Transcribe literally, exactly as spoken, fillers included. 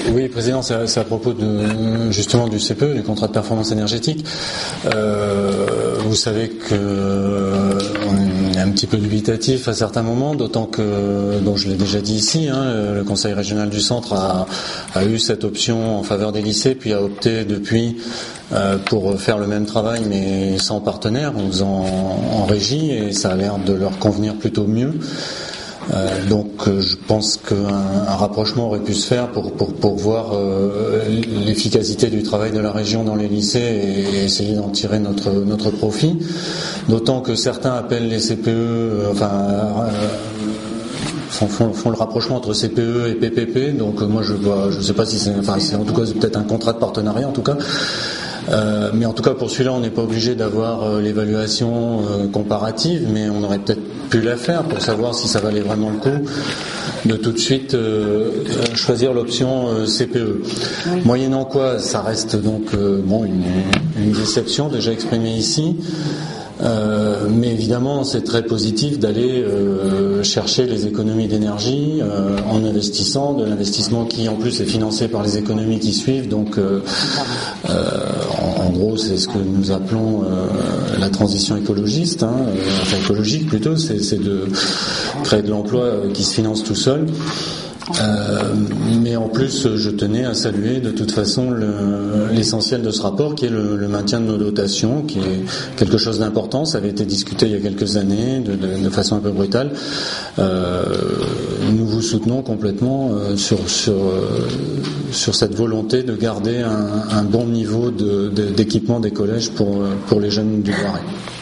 Oui, Président, c'est à, c'est à propos de, justement du C P E, du contrat de performance énergétique. Euh, vous savez que euh, on est un petit peu dubitatif à certains moments, d'autant que, donc je l'ai déjà dit ici, hein, le Conseil régional du Centre a, a eu cette option en faveur des lycées, puis a opté depuis euh, pour faire le même travail mais sans partenaire, en faisant en, en régie, et ça a l'air de leur convenir plutôt mieux. Euh, donc euh, je pense qu'un un rapprochement aurait pu se faire pour, pour, pour voir euh, l'efficacité du travail de la région dans les lycées et, et essayer d'en tirer notre, notre profit. D'autant que certains appellent les C P E, euh, enfin euh, font, font le rapprochement entre C P E et P P P. Donc euh, moi je vois, je sais pas si c'est, enfin c'est en tout cas c'est peut-être un contrat de partenariat en tout cas. Euh, mais en tout cas pour celui-là on n'est pas obligé d'avoir euh, l'évaluation euh, comparative, mais on aurait peut-être pu la faire pour savoir si ça valait vraiment le coup de tout de suite euh, choisir l'option euh, C P E. Oui. Moyennant quoi ça reste donc euh, bon une, une déception déjà exprimée ici. Euh, mais évidemment, c'est très positif d'aller euh, chercher les économies d'énergie euh, en investissant, de l'investissement qui en plus est financé par les économies qui suivent. Donc, euh, euh, en, en gros, c'est ce que nous appelons euh, la transition écologiste, hein, euh, enfin écologique plutôt, c'est, c'est de créer de l'emploi euh, qui se finance tout seul. Euh, mais en plus, je tenais à saluer de toute façon le, l'essentiel de ce rapport, qui est le, le maintien de nos dotations, qui est quelque chose d'important. Ça avait été discuté il y a quelques années, de, de, de façon un peu brutale. Euh, nous vous soutenons complètement euh, sur sur euh, sur cette volonté de garder un, un bon niveau de, de, d'équipement des collèges pour pour les jeunes du Loiret.